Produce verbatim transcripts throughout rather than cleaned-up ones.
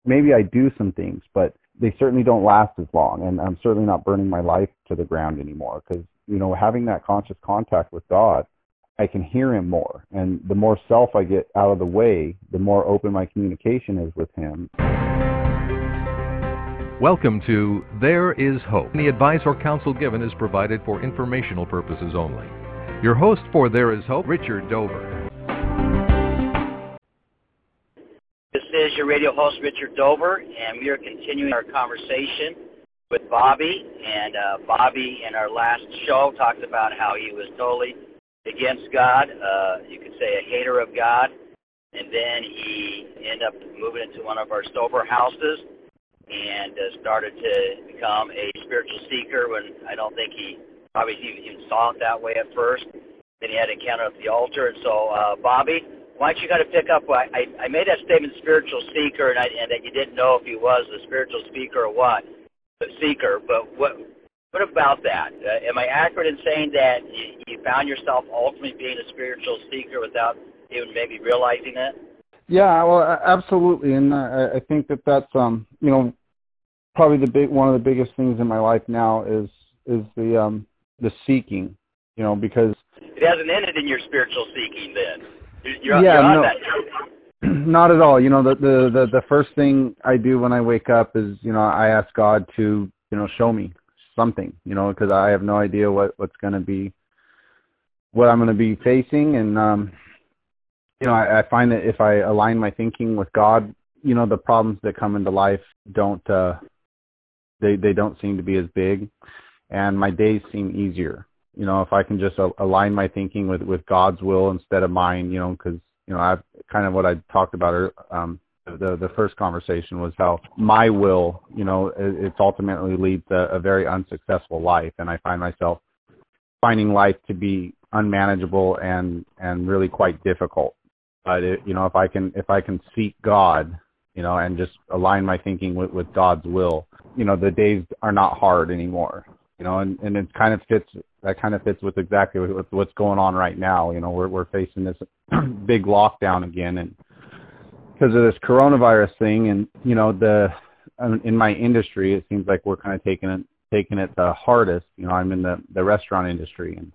maybe I do some things, but they certainly don't last as long. And I'm certainly not burning my life to the ground anymore because, you know, having that conscious contact with God, I can hear him more. And the more self I get out of the way, the more open my communication is with him. Welcome to There is Hope. The advice or counsel given is provided for informational purposes only. Your host for There is Hope, Richard Dover. This is your radio host, Richard Dover, and we are continuing our conversation with Bobby. And uh, Bobby, in our last show, talked about how he was totally against God, uh, you could say a hater of God, and then he ended up moving into one of our Stover houses and uh, started to become a spiritual seeker when I don't think he probably even saw it that way at first. Then he had an encounter at the altar. And so, uh, Bobby, why don't you kind of pick up, I, I made that statement, spiritual seeker, and, I, and that you didn't know if he was a spiritual speaker or what, the seeker, but what what about that? Uh, am I accurate in saying that you, you found yourself ultimately being a spiritual seeker without even maybe realizing it? Yeah, well, absolutely, and I, I think that that's, um, you know, probably the big one of the biggest things in my life now is is the um, the seeking, you know, because it hasn't ended in your spiritual seeking. Then you're, yeah, you're on no, that. Not at all. You know, the, the the the first thing I do when I wake up is, you know, I ask God to, you know, show me something, you know, because I have no idea what what's going to be, what I'm going to be facing, and um, you know, I, I find that if I align my thinking with God, you know, the problems that come into life don't. Uh, They they don't seem to be as big, and my days seem easier. You know, if I can just a- align my thinking with, with God's will instead of mine, you know, because, you know, I've kind of what I talked about, um, the the first conversation was how my will, you know, it, it's ultimately leads to a very unsuccessful life, and I find myself finding life to be unmanageable and, and really quite difficult. But, it, you know, if I can if I can seek God, you know, and just align my thinking with, with God's will, you know, the days are not hard anymore, you know, and, and it kind of fits, that kind of fits with exactly with what's going on right now. You know, we're, we're facing this big lockdown again, and because of this coronavirus thing, and, you know, the, in my industry, it seems like we're kind of taking it, taking it the hardest. You know, I'm in the, the restaurant industry, and,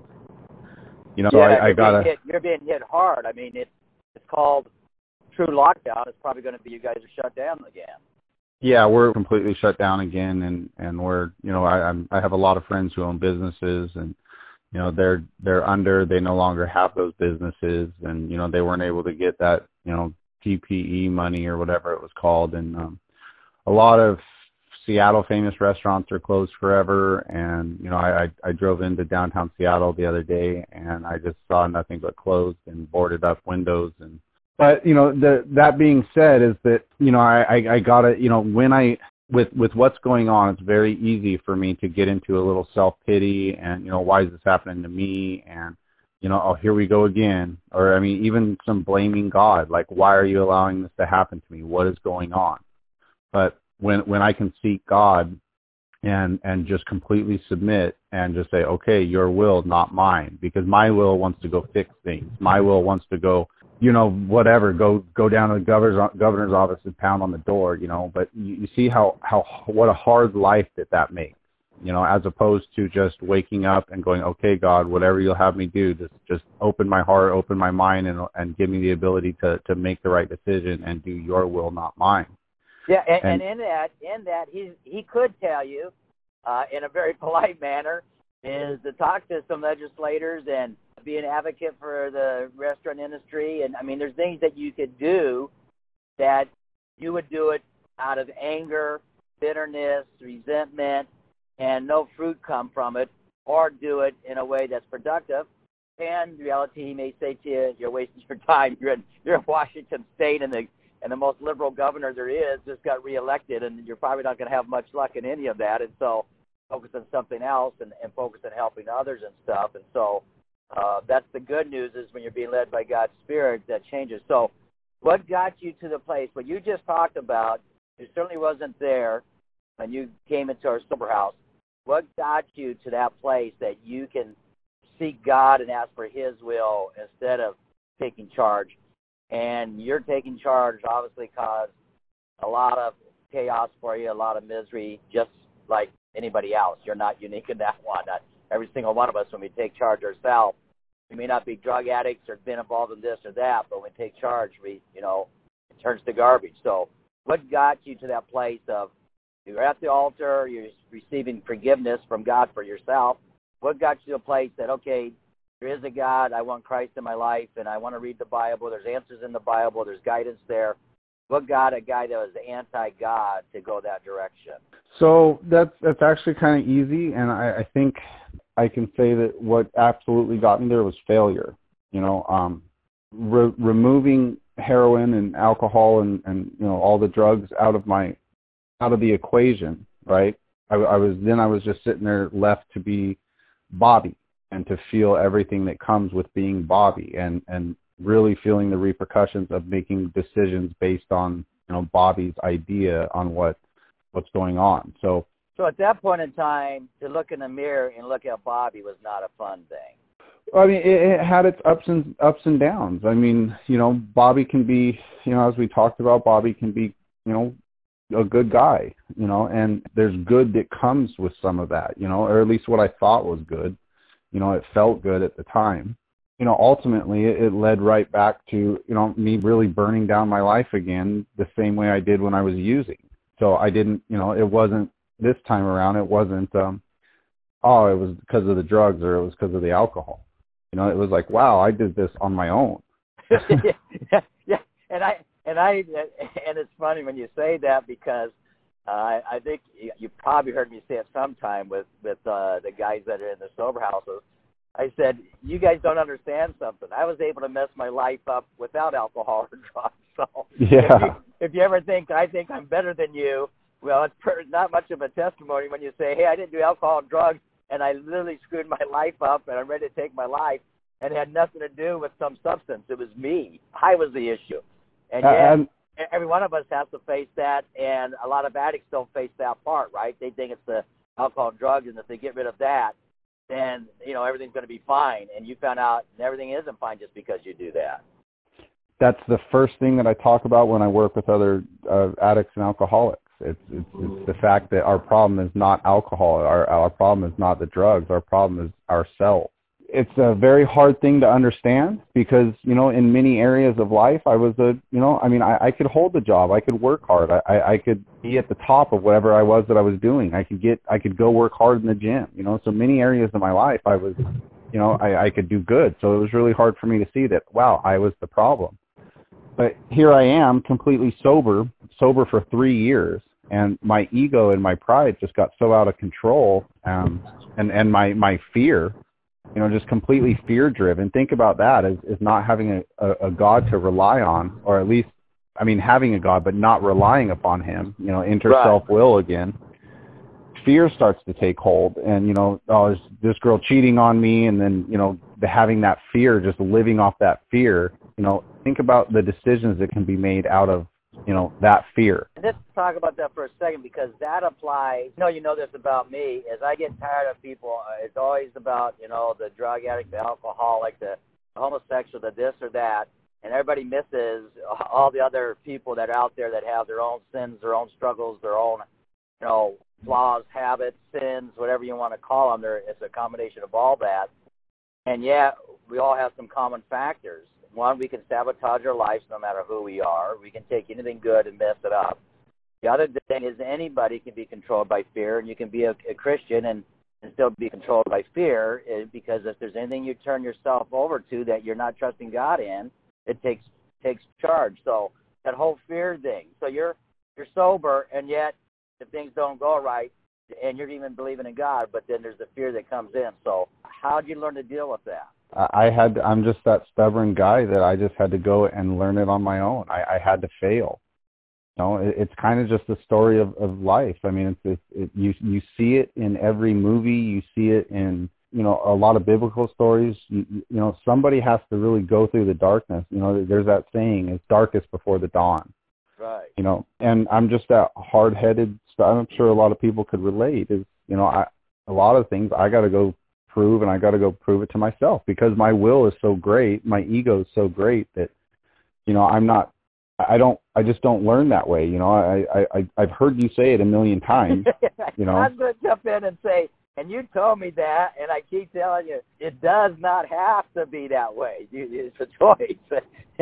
you know, yeah, so I, I gotta, hit, you're being hit hard. I mean, it's, it's called true lockdown. It's probably going to be you guys are shut down again. Yeah, we're completely shut down again, and, and we're, you know, I I'm, I have a lot of friends who own businesses, and, you know, they're they're under, they no longer have those businesses, and, you know, they weren't able to get that, you know, P P E money or whatever it was called, and um, a lot of Seattle famous restaurants are closed forever, and, you know, I, I I drove into downtown Seattle the other day, and I just saw nothing but closed and boarded up windows. And But, you know, the, that being said is that, you know, I, I, I got to, you know, when I, with, with what's going on, it's very easy for me to get into a little self-pity and, you know, why is this happening to me? And, you know, oh, here we go again. Or, I mean, even some blaming God, like, why are you allowing this to happen to me? What is going on? But when, when I can seek God and, and just completely submit and just say, okay, your will, not mine, because my will wants to go fix things. My will wants to go, you know, whatever, go go down to the governor's, governor's office and pound on the door, you know, but you, you see how, how, what a hard life that that makes, you know, as opposed to just waking up and going, okay, God, whatever you'll have me do, just, just open my heart, open my mind, and, and give me the ability to, to make the right decision and do your will, not mine. Yeah, and, And, and in that, in that, he he could tell you, uh, in a very polite manner, is to talk to some legislators and be an advocate for the restaurant industry. And I mean, there's things that you could do that you would do it out of anger, bitterness, resentment, and no fruit come from it, or do it in a way that's productive. And in reality, he may say to you, you're wasting your time. You're in, you're in Washington State, and the and the most liberal governor there is just got reelected, and you're probably not going to have much luck in any of that. And so focus on something else and, and focus on helping others and stuff. And so uh, that's the good news, is when you're being led by God's Spirit, that changes. So what got you to the place, what you just talked about, it certainly wasn't there when you came into our sober house. What got you to that place that you can seek God and ask for his will instead of taking charge? And you're taking charge, obviously, because a lot of chaos for you, a lot of misery, just like anybody else. You're not unique in that one. Not every single one of us, when we take charge ourselves, we may not be drug addicts or been involved in this or that, but when we take charge, we, you know, it turns to garbage. So what got you to that place of you're at the altar, you're receiving forgiveness from God for yourself? What got you to a place that, okay, there is a God, I want Christ in my life, and I want to read the Bible, there's answers in the Bible, there's guidance there. What got a guy that was anti-God to go that direction? So that's that's actually kind of easy, and I, I think I can say that what absolutely got me there was failure. You know, um, re- removing heroin and alcohol and, and you know all the drugs out of my out of the equation, right? I, I was then I was just sitting there left to be Bobby and to feel everything that comes with being Bobby, and and really feeling the repercussions of making decisions based on you know Bobby's idea on what what's going on. So so at that point in time, to look in the mirror and look at Bobby was not a fun thing. I mean, it, it had its ups and ups and downs. I mean, you know, Bobby can be, you know, as we talked about, Bobby can be, you know, a good guy, you know, and there's good that comes with some of that, you know, or at least what I thought was good. You know, it felt good at the time. You know, ultimately, it, it led right back to, you know, me really burning down my life again the same way I did when I was using. So I didn't, you know, it wasn't this time around, it wasn't, um, oh, it was because of the drugs or it was because of the alcohol. You know, it was like, wow, I did this on my own. yeah, yeah, and I and I and it's funny when you say that because uh, I think you probably heard me say it sometime with with uh, the guys that are in the sober houses. I said, you guys don't understand something. I was able to mess my life up without alcohol or drugs. So yeah. if you, if you ever think I think I'm better than you, well, it's per, not much of a testimony when you say, hey, I didn't do alcohol and drugs, and I literally screwed my life up, and I'm ready to take my life, and it had nothing to do with some substance. It was me. I was the issue. And yet, um, every one of us has to face that, and a lot of addicts don't face that part, right? They think it's the alcohol and drugs, and if they get rid of that, then, you know, everything's going to be fine. And you found out everything isn't fine just because you do that. That's the first thing that I talk about when I work with other uh, addicts and alcoholics. It's, it's it's the fact that our problem is not alcohol. Our our problem is not the drugs. Our problem is ourselves. It's a very hard thing to understand because, you know, in many areas of life, I was a, you know, I mean, I, I could hold the job. I could work hard. I, I could be at the top of whatever I was that I was doing. I could get, I could go work hard in the gym, you know, so many areas of my life, I was, you know, I, I could do good. So it was really hard for me to see that, wow, I was the problem. But here I am completely sober, sober for three years. And my ego and my pride just got so out of control. Um, and, and my, my fear, you know, just completely fear driven. Think about that as, as not having a, a, a God to rely on, or at least, I mean, having a God, but not relying upon him, you know, enter Right. self-will again. Fear starts to take hold, and, you know, oh, is this girl cheating on me? And then, you know, the, having that fear, just living off that fear, you know, think about the decisions that can be made out of, you know, that fear. Let's talk about that for a second because that applies. You know, you know this about me. As I get tired of people, uh, it's always about, you know, the drug addict, the alcoholic, the homosexual, the this or that, and everybody misses all the other people that are out there that have their own sins, their own struggles, their own, you know, flaws, habits, sins, whatever you want to call them. There, it's a combination of all that. And yet, we all have some common factors. One, we can sabotage our lives no matter who we are. We can take anything good and mess it up. The other thing is anybody can be controlled by fear, and you can be a, a Christian and, and still be controlled by fear because if there's anything you turn yourself over to that you're not trusting God in, it takes takes charge. So that whole fear thing. So you're you're sober, and yet if things don't go right, and you're even believing in God, but then there's the fear that comes in. So how did you learn to deal with that? I had, I'm just that stubborn guy that I just had to go and learn it on my own. I, I had to fail. You know, it, it's kind of just the story of, of life. I mean, it's, it, it, you, you see it in every movie. You see it in, you know, a lot of biblical stories. You, you know, somebody has to really go through the darkness. You know, there's that saying, it's darkest before the dawn. Right. You know, and I'm just that hard-headed, I'm sure a lot of people could relate is, you know, I, a lot of things I got to go prove, and I got to go prove it to myself because my will is so great, my ego is so great that, you know, I'm not I don't, I just don't learn that way. You know, I, I, I've heard you say it a million times, you know. I'm going to jump in and say, and you told me that, and I keep telling you, it does not have to be that way. It's a choice.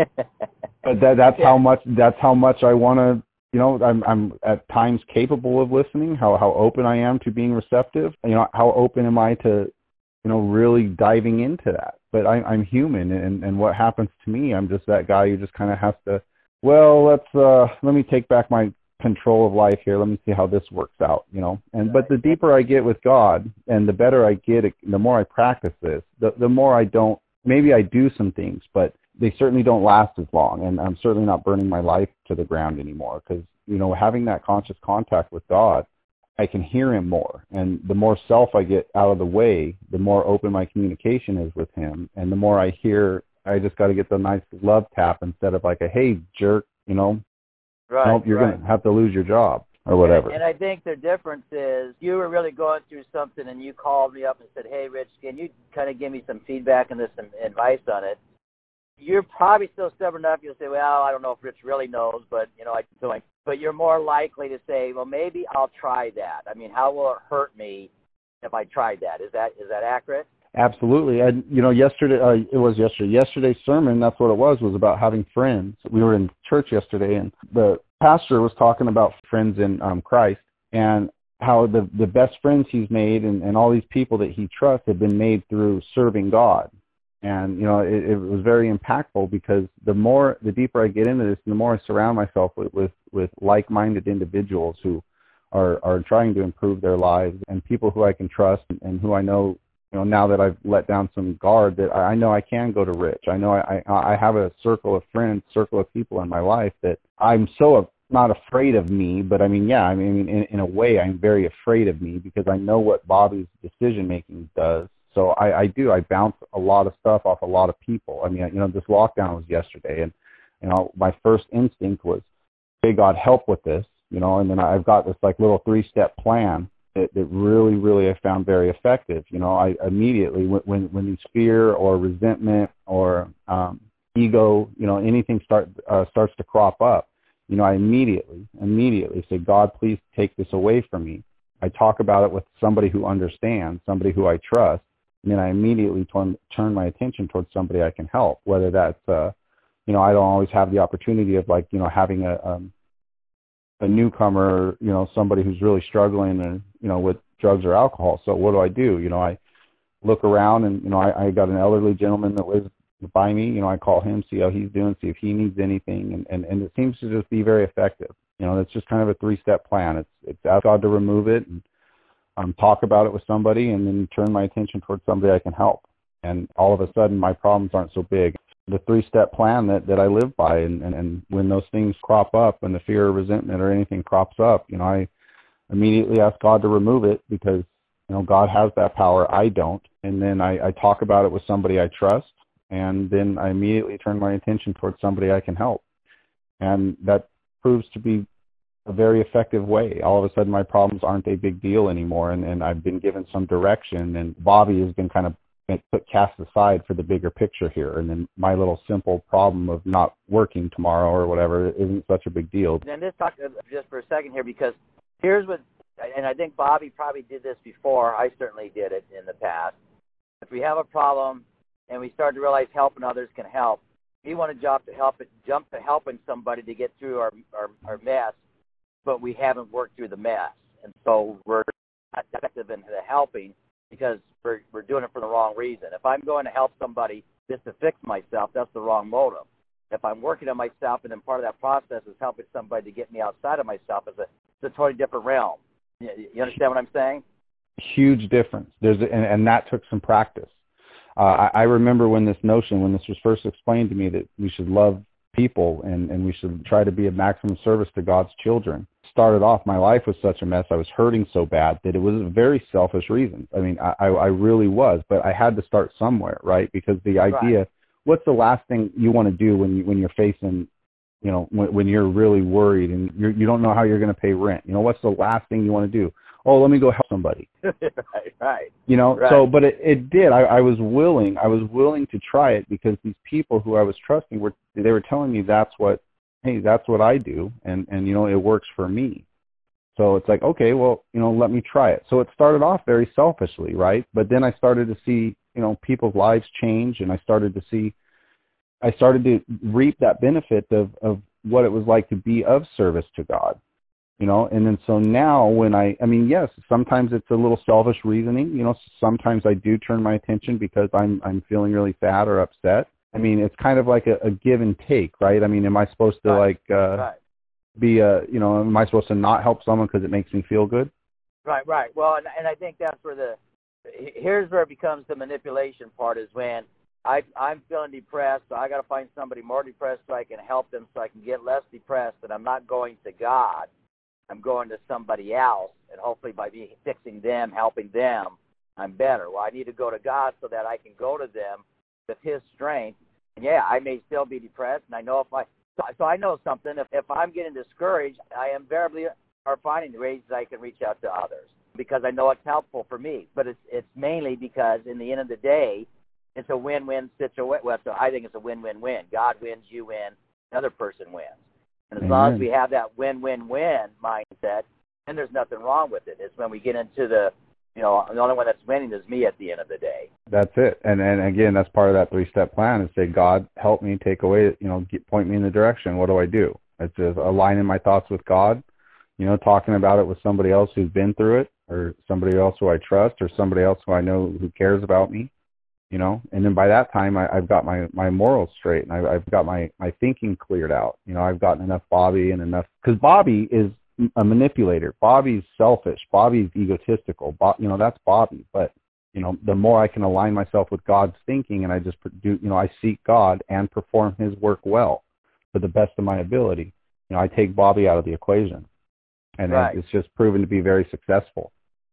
But that, that's yeah. how much, that's how much I want to, you know, I'm, I'm at times capable of listening, how, how open I am to being receptive. You know, how open am I to, you know, really diving into that. But I, I'm human, and, and what happens to me, I'm just that guy who just kind of has to, well, let's, uh, let me take back my control of life here. Let me see how this works out, you know. And but the deeper I get with God, and the better I get, the more I practice this, the, the more I don't, maybe I do some things, but they certainly don't last as long. And I'm certainly not burning my life to the ground anymore, because, you know, having that conscious contact with God, I can hear him more. And the more self I get out of the way, the more open my communication is with him. And the more I hear, I just got to get the nice love tap instead of like a, hey, jerk, you know, right, nope, you're right. going to have to lose your job or whatever. And, and I think the difference is you were really going through something and you called me up and said, hey, Rich, can you kind of give me some feedback and this, some advice on it? You're probably still stubborn enough. You'll say, well, I don't know if Rich really knows, but, you know, I do. But you're more likely to say, well, maybe I'll try that. I mean, how will it hurt me if I tried that? Is that is that accurate? Absolutely. And, you know, yesterday, uh, it was yesterday, yesterday's sermon, that's what it was, was about having friends. We were in church yesterday, and the pastor was talking about friends in um, Christ, and how the, the best friends he's made and, and all these people that he trusts have been made through serving God. And, you know, it, it was very impactful, because the more, the deeper I get into this, the more I surround myself with, with, with like-minded individuals who are, are trying to improve their lives, and people who I can trust and, and who I know, you know, now that I've let down some guard, that I know I can go to Rich. I know I, I, I have a circle of friends, circle of people in my life that I'm so not afraid of me, but I mean, yeah, I mean, in, in a way, I'm very afraid of me, because I know what Bobby's decision-making does. So I, I do, I bounce a lot of stuff off a lot of people. I mean, you know, this lockdown was yesterday, and, you know, my first instinct was, hey, God, help with this, you know, and then I've got this like little three-step plan that, that really, really I found very effective. You know, I immediately, when, when, when these fear or resentment or um, ego, you know, anything start uh, starts to crop up, you know, I immediately, immediately say, God, please take this away from me. I talk about it with somebody who understands, somebody who I trust, and then I immediately turn, turn my attention towards somebody I can help, whether that's, uh, you know, I don't always have the opportunity of, like, you know, having a, um, a newcomer, you know, somebody who's really struggling, and, you know, with drugs or alcohol. So what do I do? You know, I look around, and, you know, I, I got an elderly gentleman that lives by me. You know, I call him, see how he's doing, see if he needs anything. And, and, and it seems to just be very effective. You know, it's just kind of a three-step plan. It's, it's ask God to remove it, and um, talk about it with somebody, and then turn my attention towards somebody I can help. And all of a sudden, my problems aren't so big. The three-step plan that, that I live by, and, and, and when those things crop up, and the fear or resentment or anything crops up, you know, I immediately ask God to remove it, because, you know, God has that power. I don't. And then I, I talk about it with somebody I trust, and then I immediately turn my attention towards somebody I can help. And that proves to be a very effective way. All of a sudden, my problems aren't a big deal anymore, and, and I've been given some direction, and Bobby has been kind of put cast aside for the bigger picture here, and then my little simple problem of not working tomorrow or whatever isn't such a big deal. And let's talk just for a second here, because here's what, and I think Bobby probably did this before, I certainly did it in the past. If we have a problem and we start to realize helping others can help, we want to jump to help it, jump to helping somebody to get through our, our, our mess, but we haven't worked through the mess. And so we're not effective in the helping, because we're, we're doing it for the wrong reason. If I'm going to help somebody just to fix myself, that's the wrong motive. If I'm working on myself, and then part of that process is helping somebody to get me outside of myself, it's a, it's a totally different realm. You, you understand what I'm saying? Huge difference. There's a, and, and that took some practice. Uh, I, I remember when this notion, when this was first explained to me, that we should love people, and, and we should try to be of maximum service to God's children. Started off, my life was such a mess. I was hurting so bad that it was a very selfish reason. I mean, I, I really was, but I had to start somewhere, right? Because the idea, right. What's the last thing you want to do when you, when you're facing, you know, when, when you're really worried and you're, you don't know how you're going to pay rent? You know, what's the last thing you want to do? Oh, let me go help somebody. right, right. You know, right. so, but it, it did. I, I was willing. I was willing to try it, because these people who I was trusting were, they were telling me that's what hey, that's what I do, and and you know, it works for me. So it's like, okay, well, you know, let me try it. So it started off very selfishly, right? But then I started to see, you know, people's lives change, and I started to see, I started to reap that benefit of, of what it was like to be of service to God, you know? And then so now when I, I mean, yes, sometimes it's a little selfish reasoning, you know, sometimes I do turn my attention because I'm, I'm feeling really sad or upset. I mean, it's kind of like a, a give and take, right? I mean, am I supposed to right. like, uh, right. be a, you know, am I supposed to not help someone because it makes me feel good? Right, right. Well, and, and I think that's where the, here's where it becomes the manipulation part, is when I, I'm feeling depressed, so I got to find somebody more depressed so I can help them, so I can get less depressed, and I'm not going to God. I'm going to somebody else, and hopefully by me fixing them, helping them, I'm better. Well, I need to go to God so that I can go to them with His strength. And yeah, I may still be depressed, and I know if I, so, so I know something. If, if I'm getting discouraged, I invariably are finding ways that I can reach out to others because I know it's helpful for me. But it's it's mainly because in the end of the day, it's a win-win situation. Well, so I think it's a win-win-win. God wins, you win, another person wins. And as Amen. long as we have that win-win-win mindset, then there's nothing wrong with it. It's when we get into the, you know, the only one that's winning is me at the end of the day. That's it. And and again, that's part of that three-step plan is say, God, help me, take away, you know, get, point me in the direction. What do I do? It's just aligning my thoughts with God, you know, talking about it with somebody else who's been through it, or somebody else who I trust, or somebody else who I know who cares about me, you know. And then by that time, I, I've got my, my morals straight, and I, I've got my, my thinking cleared out. You know, I've gotten enough Bobby and enough, because Bobby is a manipulator. Bobby's selfish. Bobby's egotistical. Bo- you know, that's Bobby. But, you know, the more I can align myself with God's thinking, and I just do, you know, I seek God and perform His work well to the best of my ability, you know, I take Bobby out of the equation. And right. it, it's just proven to be very successful.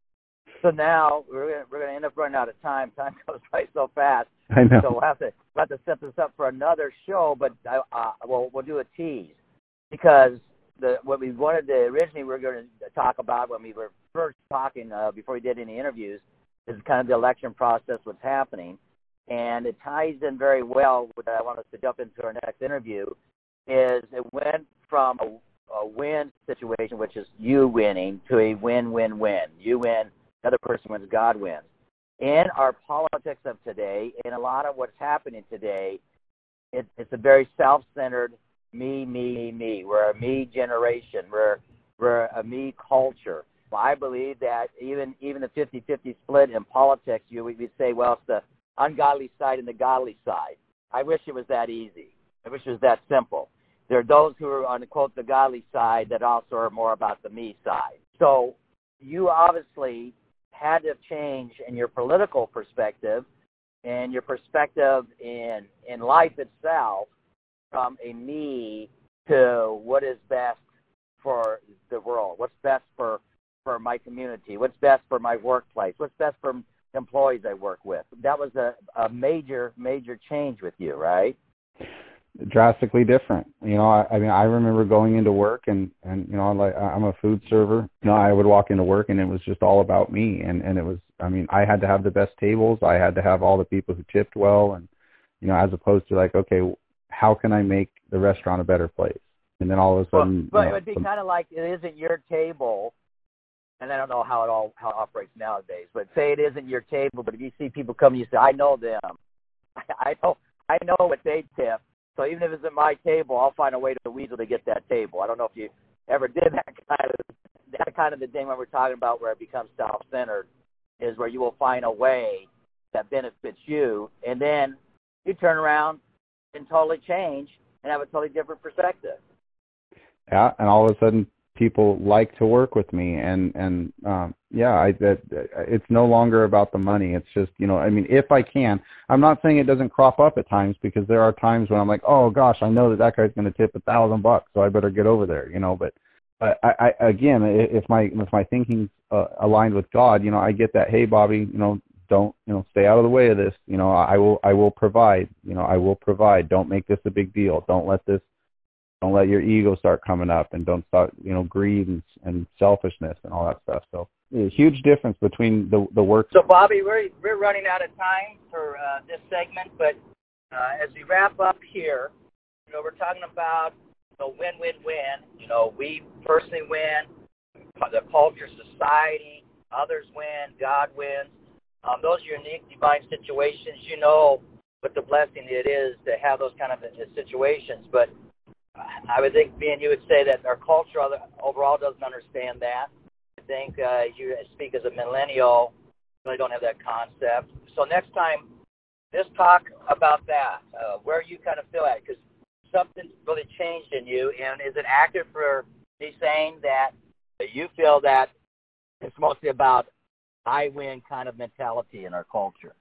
So now we're gonna, we're going to end up running out of time. Time goes by so fast. I know. So we'll have to, we'll have to set this up for another show, but uh, we'll, we'll do a tease. Because the what we wanted to originally we were going to talk about when we were first talking uh, before we did any interviews is kind of the election process, what's happening. And it ties in very well with what I want us to jump into our next interview, is it went from a, a win situation, which is you winning, to a win-win-win. You win, the other person wins, God wins. In our politics of today, in a lot of what's happening today, it, it's a very self-centered me, me, me. We're a me generation. We're, we're a me culture. Well, I believe that even even the fifty-fifty split in politics, you would say, well, it's the ungodly side and the godly side. I wish it was that easy. I wish it was that simple. There are those who are on, quote, the godly side that also are more about the me side. So you obviously had to change in your political perspective and your perspective in in life itself from a me to what is best for the world, what's best for, for my community, what's best for my workplace, what's best for employees I work with. That was a, a major, major change with you, right? Drastically different. You know, I, I mean, I remember going into work and, and, you know, like I'm a food server. You know, I would walk into work and it was just all about me. And, and it was, I mean, I had to have the best tables. I had to have all the people who tipped well. And, you know, as opposed to like, okay, how can I make the restaurant a better place? And then all of a sudden, well, but you know, it would be kind of like it isn't your table, and I don't know how it all how it operates nowadays. But say it isn't your table, but if you see people come, you say, "I know them. I know I know what they tip. So even if it's at my table, I'll find a way to weasel to get that table." I don't know if you ever did that kind of that kind of the thing when we're talking about where it becomes self-centered, is where you will find a way that benefits you, and then you turn around and totally change and have a totally different perspective. Yeah, and all of a sudden people like to work with me, and and um, yeah, I that it's no longer about the money. It's just, you know, I mean, if I can, I'm not saying it doesn't crop up at times, because there are times when I'm like, oh gosh, I know that that guy's going to tip a thousand bucks, so I better get over there, you know. But but I, I again, if my if my thinking's uh, aligned with God, you know, I get that. Hey, Bobby, you know, don't, you know, stay out of the way of this. You know, I will I will provide. You know, I will provide. Don't make this a big deal. Don't let this. Don't let your ego start coming up, and don't start, you know, greed and, and selfishness and all that stuff. So, a huge difference between the the work. So, Bobby, we're we're running out of time for uh, this segment, but uh, as we wrap up here, you know, we're talking about So win-win-win. You know, we personally win, the culture, society, others win, God wins. Um, those are unique divine situations. You know what the blessing it is to have those kind of situations. But I would think me and you would say that our culture overall doesn't understand that. I think uh, you speak as a millennial, really don't have that concept. So next time, just talk about that, uh, where you kind of feel at, because something's really changed in you. And is it accurate for me saying that you feel that it's mostly about I win kind of mentality in our culture?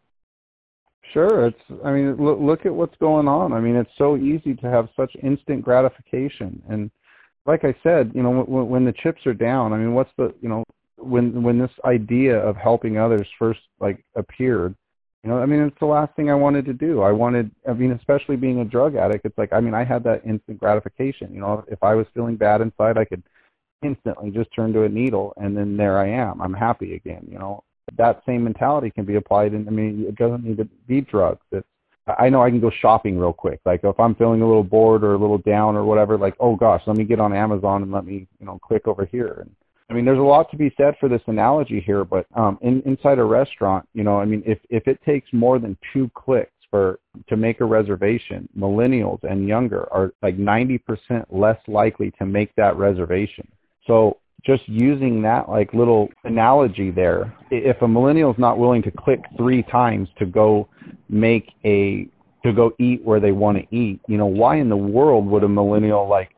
Sure. It's, I mean, look, look at what's going on. I mean, it's so easy to have such instant gratification. And like I said, you know, when, when the chips are down, I mean, what's the, you know, when, when this idea of helping others first, like, appeared, you know, I mean, it's the last thing I wanted to do. I wanted, I mean, especially being a drug addict, it's like, I mean, I had that instant gratification. You know, if I was feeling bad inside, I could instantly just turn to a needle, and then there I am. I'm happy again, you know. That same mentality can be applied in, I mean, it doesn't need to be drugs. It's, I know I can go shopping real quick. Like if I'm feeling a little bored or a little down or whatever, like, oh gosh, let me get on Amazon and let me, you know, click over here. And I mean, there's a lot to be said for this analogy here, but um, in, inside a restaurant, you know, I mean, if, if it takes more than two clicks for to make a reservation, millennials and younger are like ninety percent less likely to make that reservation. So just using that like little analogy there, if a millennial is not willing to click three times to go make a, to go eat where they want to eat, you know, why in the world would a millennial like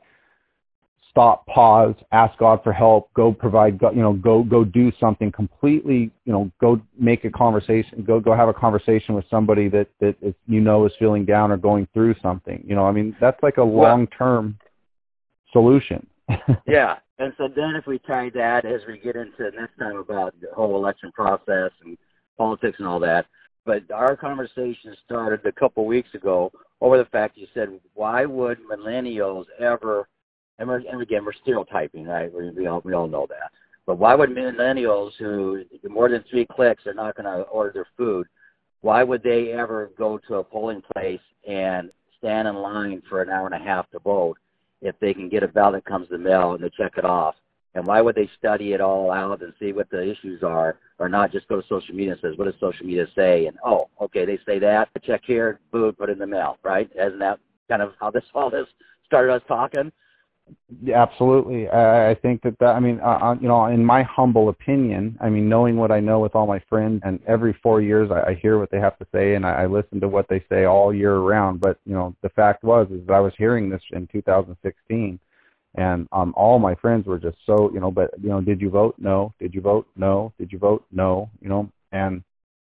stop, pause, ask God for help, go provide, you know, go, go do something completely, you know, go make a conversation, go, go have a conversation with somebody that, that is, you know, is feeling down or going through something, you know, I mean, that's like a long-term solution. Yeah. And so then if we tie that as we get into next time about the whole election process and politics and all that, but our conversation started a couple weeks ago over the fact you said, why would millennials ever, and, we're, and again, we're stereotyping, right? We, we, all, we all know that. But why would millennials who, more than three clicks, are not going to order their food, why would they ever go to a polling place and stand in line for an hour and a half to vote if they can get a ballot that comes in the mail and they check it off? And why would they study it all out and see what the issues are, or not just go to social media and says, what does social media say? And, oh, okay, they say that. Check here, boom, put it in the mail, right? Isn't that kind of how this all this started us talking? Yeah, absolutely. I, I think that, that I mean, uh, you know, in my humble opinion, I mean, knowing what I know with all my friends, and every four years I, I hear what they have to say, and I, I listen to what they say all year round. But, you know, the fact was is that I was hearing this in two thousand sixteen, and um, all my friends were just so, you know, but, you know, did you vote? No. Did you vote? No. Did you vote? No. You know, and,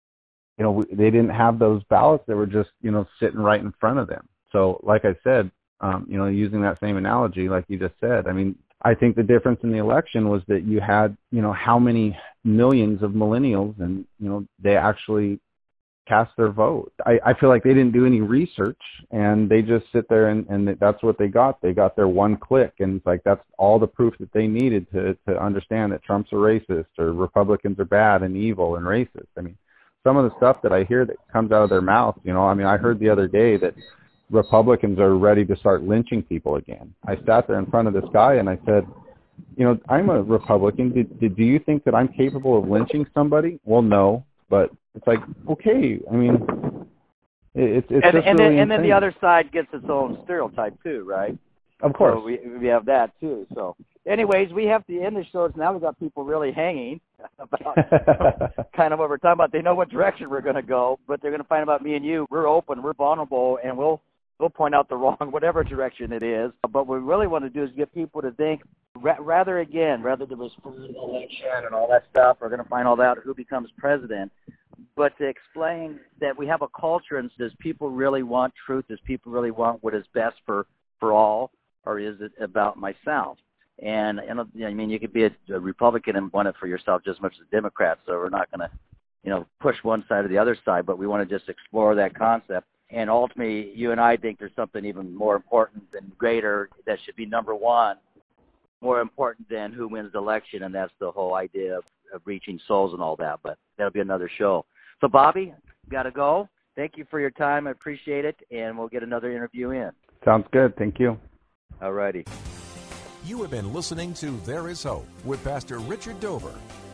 you know, they didn't have those ballots that were just, you know, sitting right in front of them. So, like I said, Um, you know, using that same analogy, like you just said, I mean, I think the difference in the election was that you had, you know, how many millions of millennials, and, you know, they actually cast their vote. I, I feel like they didn't do any research, and they just sit there and, and that's what they got. They got their one click, and it's like that's all the proof that they needed to, to understand that Trump's a racist or Republicans are bad and evil and racist. I mean, some of the stuff that I hear that comes out of their mouth, you know, I mean, I heard the other day that Republicans are ready to start lynching people again. I sat there in front of this guy and I said, you know, I'm a Republican. Did, did, do you think that I'm capable of lynching somebody? Well, no, but it's like, okay. I mean, it, it's it's and, just and really then, and then the insane. other side gets its own stereotype too, right? Of course. So we we have that too. So, anyways, we have to end the show. Now we've got people really hanging about kind of what we're talking about. They know what direction we're going to go, but they're going to find about me and you. We're open, we're vulnerable, and we'll we'll point out the wrong, whatever direction it is. But what we really want to do is get people to think, ra- rather again, rather than this election and all that stuff, we're going to find all out who becomes president, but to explain that we have a culture, and does people really want truth? Does people really want what is best for, for all, or is it about myself? And, and I mean, you could be a, a Republican and want it for yourself just as much as a Democrat, so we're not going to, you know, push one side or the other side, but we want to just explore that concept. And ultimately, you and I think there's something even more important and greater that should be number one, more important than who wins the election, and that's the whole idea of, of reaching souls and all that. But that'll be another show. So, Bobby, got to go. Thank you for your time. I appreciate it, and we'll get another interview in. Sounds good. Thank you. All righty. You have been listening to There Is Hope with Pastor Richard Dover.